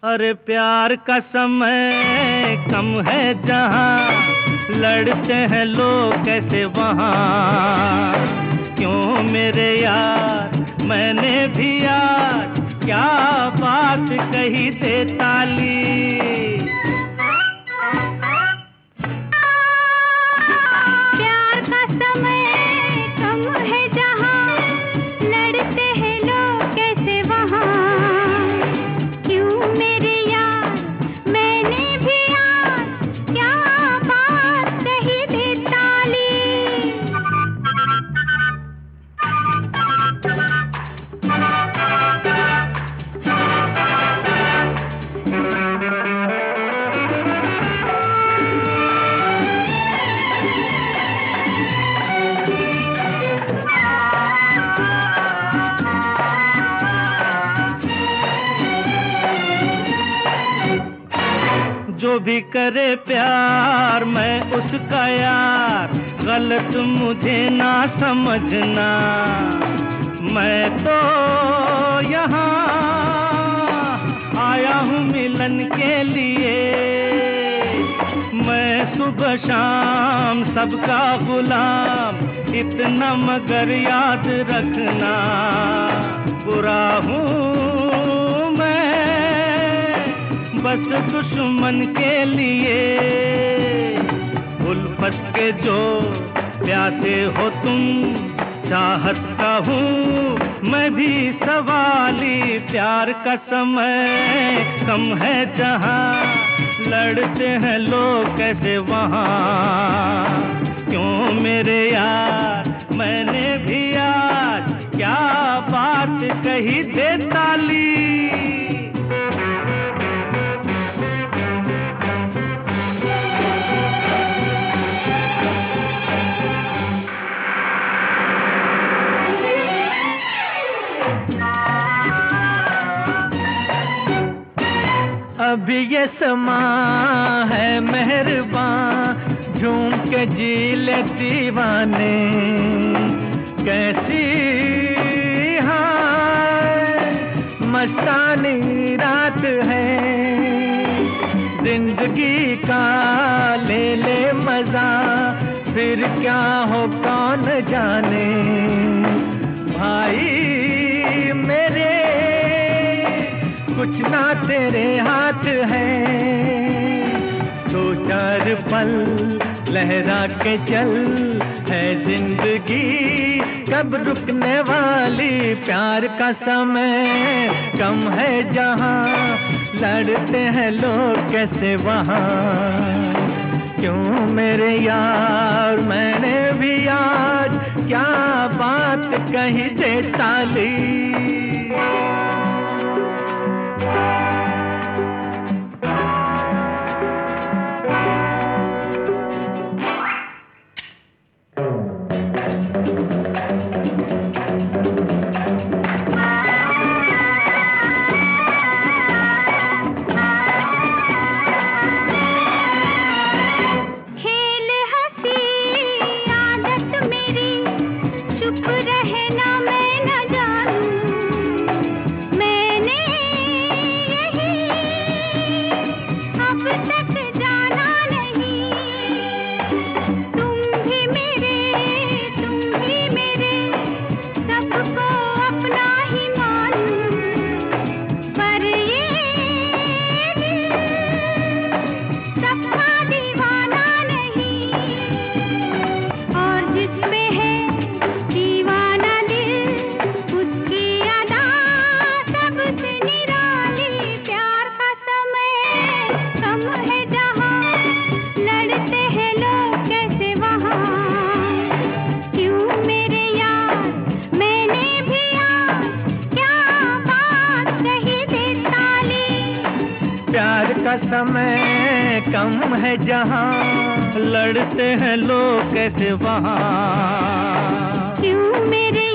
अरे प्यार का समय कम है जहाँ, लड़ते हैं लोग कैसे वहाँ। क्यों मेरे यार मैंने भी यार क्या बात कही दे ताली। जो भी करे प्यार मैं उसका यार, गलत मुझे ना समझना। मैं तो यहाँ आया हूँ मिलन के लिए, मैं सुबह शाम सबका गुलाम, इतना मगर याद रखना। बुरा हूँ बस दुश्मन के लिए, उल्फत के जो प्यासे हो तुम, चाहत का हूँ मैं भी सवाली। प्यार का समय कम है जहाँ, लड़ते हैं लोग कैसे वहाँ। क्यों मेरे यार मैंने भी आज क्या बात कही दे ताली। अभी ये समा है मेहरबान, झूम के जी ले दीवाने। कैसी हाय मस्तानी रात है, जिंदगी का ले ले मजा, फिर क्या हो कौन जाने। भाई मेरे कुछ ना तेरे हाथ है, दो चार पल लहरा के चल, है जिंदगी कब रुकने वाली। प्यार का समय कम है जहाँ, लड़ते हैं लोग कैसे वहाँ। क्यों मेरे यार मैंने भी आज क्या बात कही दे ताली। प्यार का समय कम है जहाँ, लड़ते हैं लोग कैसे वहाँ। क्यों मेरे